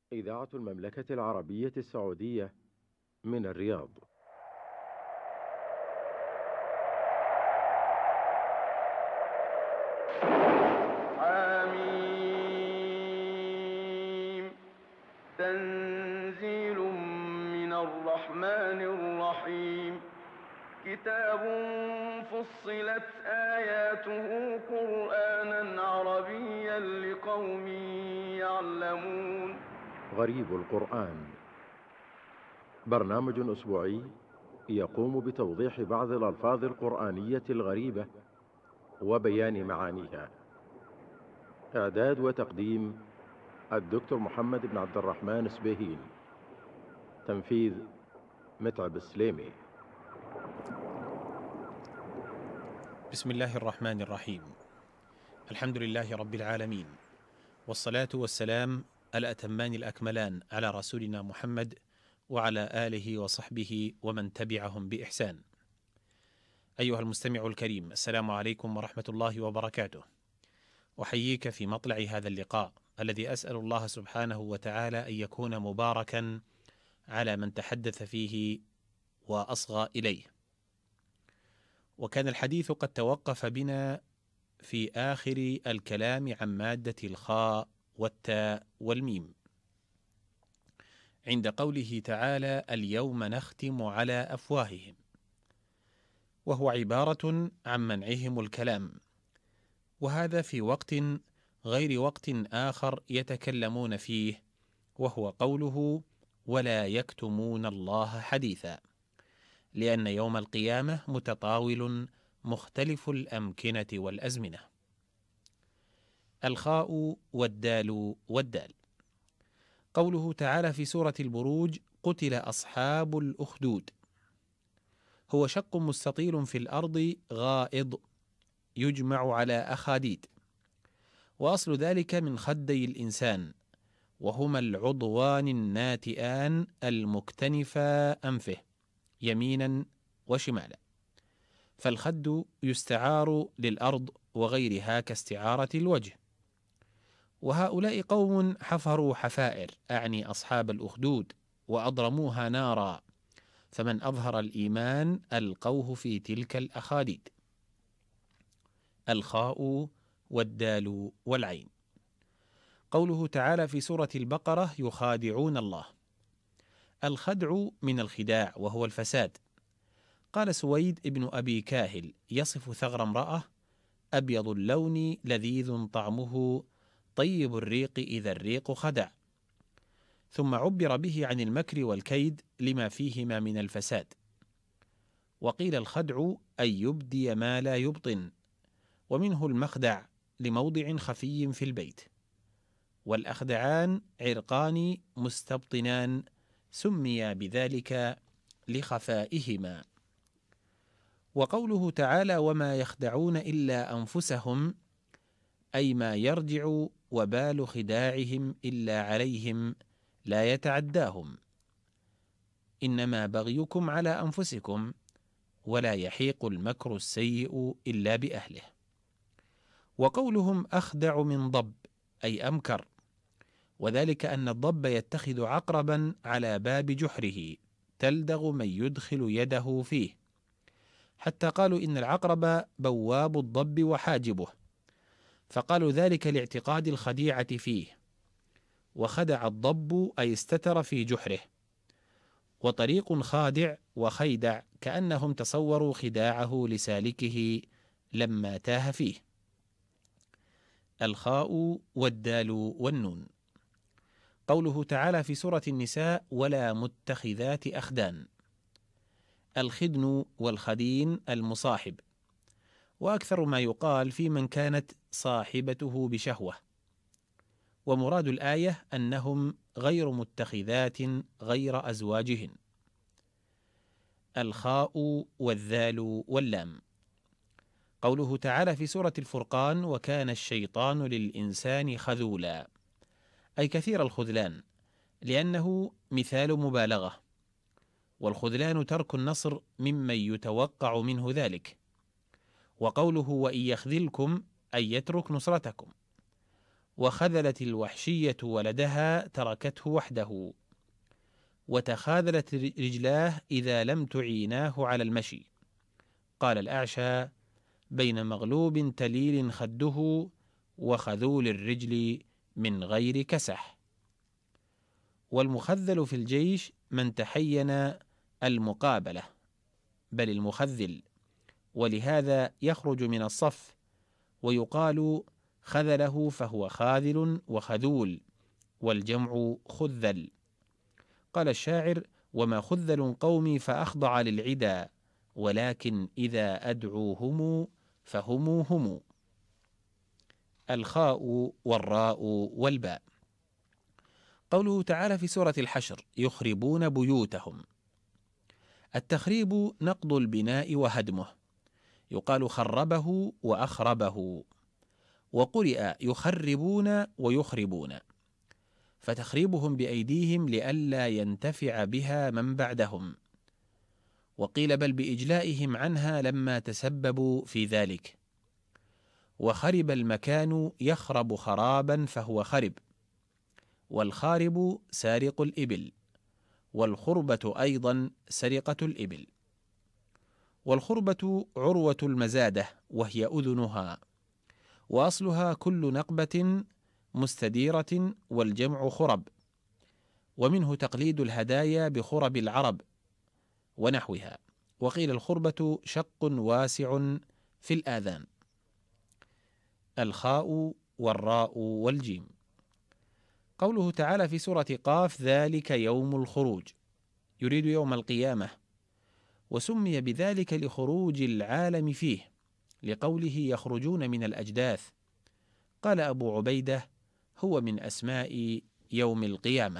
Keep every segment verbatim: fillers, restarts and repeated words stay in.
إذاعة المملكة العربية السعودية من الرياض. حميم. تنزيل من الرحمن الرحيم. كتاب فصلت آياته قرآنا عربيا لقوم يعلمون. غريب القرآن، برنامج أسبوعي يقوم بتوضيح بعض الألفاظ القرآنية الغريبة وبيان معانيها. إعداد وتقديم الدكتور محمد بن عبد الرحمن سبيهين. تنفيذ متعب السليمي. بسم الله الرحمن الرحيم. الحمد لله رب العالمين، والصلاة والسلام الأتمان الأكملان على رسولنا محمد وعلى آله وصحبه ومن تبعهم بإحسان. أيها المستمع الكريم، السلام عليكم ورحمة الله وبركاته. أحييك في مطلع هذا اللقاء الذي أسأل الله سبحانه وتعالى أن يكون مباركا على من تحدث فيه وأصغى إليه. وكان الحديث قد توقف بنا في آخر الكلام عن مادة الخاء والتاء والميم عند قوله تعالى: اليوم نختم على أفواههم، وهو عبارة عن منعهم الكلام، وهذا في وقت غير وقت آخر يتكلمون فيه، وهو قوله: ولا يكتمون الله حديثا، لأن يوم القيامة متطاول مختلف الأمكنة والأزمنة. الخاء والدال والدال. قوله تعالى في سورة البروج: قتل أصحاب الأخدود، هو شق مستطيل في الأرض غائض يجمع على أخاديد، وأصل ذلك من خدي الإنسان، وهما العضوان الناتئان المكتنفا أنفه يمينا وشمالا، فالخد يستعار للأرض وغيرها كاستعارة الوجه. وهؤلاء قوم حفروا حفائر، أعني أصحاب الأخدود، وأضرموها نارا، فمن أظهر الإيمان ألقوه في تلك الأخاديد. الخاء والدال والعين. قوله تعالى في سورة البقرة: يخادعون الله. الخدع من الخداع وهو الفساد. قال سويد ابن أبي كاهل يصف ثغر امرأة: أبيض اللون لذيذ طعمه طيب الريق إذا الريق خدع. ثم عبر به عن المكر والكيد لما فيهما من الفساد. وقيل الخدع أن يبدي ما لا يبطن، ومنه المخدع لموضع خفي في البيت. والأخدعان عرقان مستبطنان سميا بذلك لخفائهما. وقوله تعالى: وما يخدعون إلا أنفسهم، أي ما يرجع وبال خداعهم إلا عليهم لا يتعداهم، إنما بغيكم على أنفسكم، ولا يحيق المكر السيء إلا بأهله. وقولهم أخدع من ضب، أي أمكر، وذلك أن الضب يتخذ عقربا على باب جحره تلدغ من يدخل يده فيه، حتى قالوا إن العقرب بواب الضب وحاجبه، فقالوا ذلك لاعتقاد الخديعة فيه. وخدع الضب أي استتر في جحره. وطريق خادع وخيدع كأنهم تصوروا خداعه لسالكه لما تاه فيه. الخاء والدال والنون. قوله تعالى في سورة النساء: ولا متخذات أخدان. الخدن والخدين المصاحب، وأكثر ما يقال في من كانت صاحبته بشهوة. ومراد الآية أنهم غير متخذات غير أزواجهن. الخاء والذال واللام. قوله تعالى في سورة الفرقان: وكان الشيطان للإنسان خذولا، أي كثير الخذلان، لأنه مثال مبالغة، والخذلان ترك النصر ممن يتوقع منه ذلك. وقوله: وإن يخذلكم، أي يترك نصرتكم. وخذلت الوحشية ولدها تركته وحده، وتخاذلت رجلاه إذا لم تعيناه على المشي. قال الأعشى: بين مغلوب تليل خده وخذول الرجل من غير كسح. والمخذل في الجيش من تحين المقابلة، بل المخذل، ولهذا يخرج من الصف، ويقال خذله فهو خاذل وخذول، والجمع خذل. قال الشاعر: وما خذل قومي فأخضع للعدا، ولكن إذا أدعوهم فهم هم. الخاء والراء والباء. قوله تعالى في سورة الحشر: يخربون بيوتهم. التخريب نقض البناء وهدمه، يقال خربه وأخربه، وقرئ يخربون ويخربون، فتخريبهم بأيديهم لئلا ينتفع بها من بعدهم، وقيل بل بإجلائهم عنها لما تسببوا في ذلك. وخرب المكان يخرب خرابا فهو خرب، والخارب سارق الإبل، والخربة أيضا سرقة الإبل. والخربة عروة المزادة، وهي أذنها، وأصلها كل نقبة مستديرة، والجمع خرب، ومنه تقليد الهدايا بخرب العرب ونحوها. وقيل الخربة شق واسع في الآذان. الخاء والراء والجيم. قوله تعالى في سورة قاف: ذلك يوم الخروج، يريد يوم القيامة، وسمي بذلك لخروج العالم فيه، لقوله يخرجون من الأجداث. قال أبو عبيدة: هو من أسماء يوم القيامة.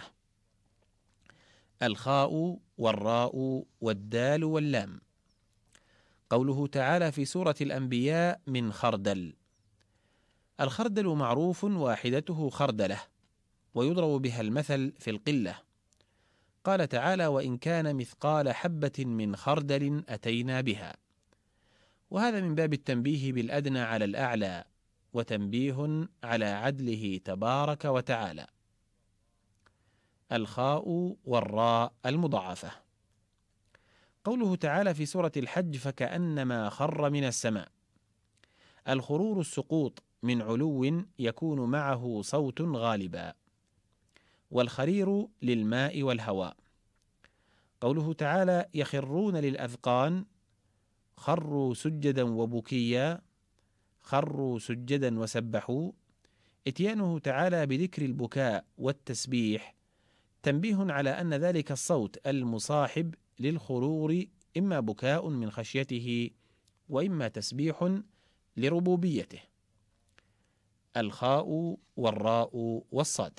الخاء والراء والدال واللام. قوله تعالى في سورة الأنبياء: من خردل. الخردل معروف واحدته خردلة، ويضرب بها المثل في القلة. قال تعالى: وإن كان مثقال حبة من خردل أتينا بها. وهذا من باب التنبيه بالأدنى على الأعلى، وتنبيه على عدله تبارك وتعالى. الخاء والراء المضاعفة. قوله تعالى في سورة الحج: فكأنما خر من السماء. الخرور السقوط من علو يكون معه صوت غالبا، والخرير للماء والهواء. قوله تعالى: يخرون للأذقان، خروا سجدا وبكيا، خروا سجدا وسبحوا. اتيانه تعالى بذكر البكاء والتسبيح تنبيه على أن ذلك الصوت المصاحب للخرور إما بكاء من خشيته، وإما تسبيح لربوبيته. الخاء والراء والصاد.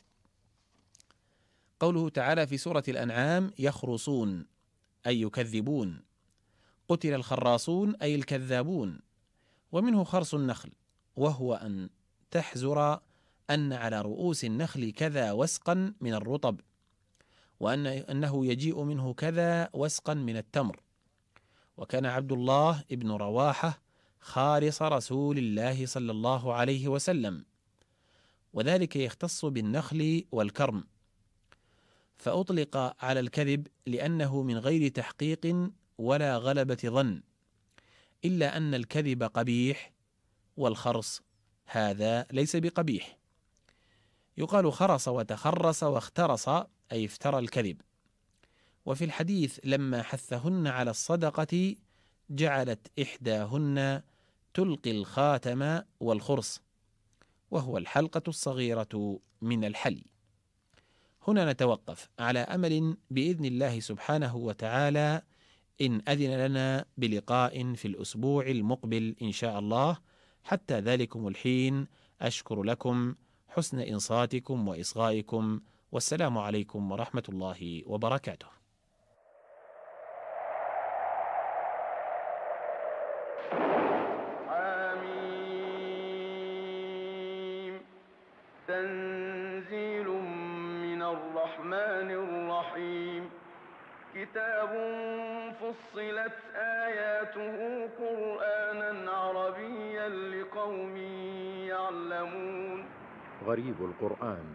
قوله تعالى في سورة الأنعام: يخرصون أي يكذبون. قتل الخراصون أي الكذابون. ومنه خرص النخل، وهو أن تحزر أن على رؤوس النخل كذا وسقا من الرطب، وأن أنه يجيء منه كذا وسقا من التمر. وكان عبد الله ابن رواحة خارص رسول الله صلى الله عليه وسلم، وذلك يختص بالنخل والكرم، فأطلق على الكذب لأنه من غير تحقيق ولا غلبة ظن، إلا أن الكذب قبيح، والخرص هذا ليس بقبيح. يقال خرص وتخرص واخترص أي افترى الكذب. وفي الحديث لما حثهن على الصدقة جعلت إحداهن تلقي الخاتم والخرص، وهو الحلقة الصغيرة من الحلي. هنا نتوقف على أمل بإذن الله سبحانه وتعالى إن أذن لنا بلقاء في الأسبوع المقبل إن شاء الله. حتى ذلكم الحين أشكر لكم حسن إنصاتكم وإصغائكم، والسلام عليكم ورحمة الله وبركاته. حميم. تنزيل من الرحمن الرحيم. كتاب فصلت آياته قرآنا عربيا لقوم يعلمون. غريب القرآن،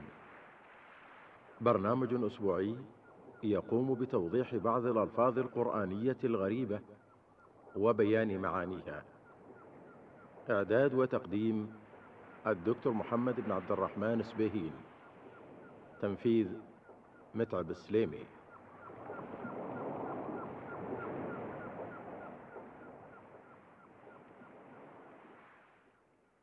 برنامج أسبوعي يقوم بتوضيح بعض الألفاظ القرآنية الغريبة وبيان معانيها. إعداد وتقديم الدكتور محمد بن عبد الرحمن سبيهين. تنفيذ متعب السليمي.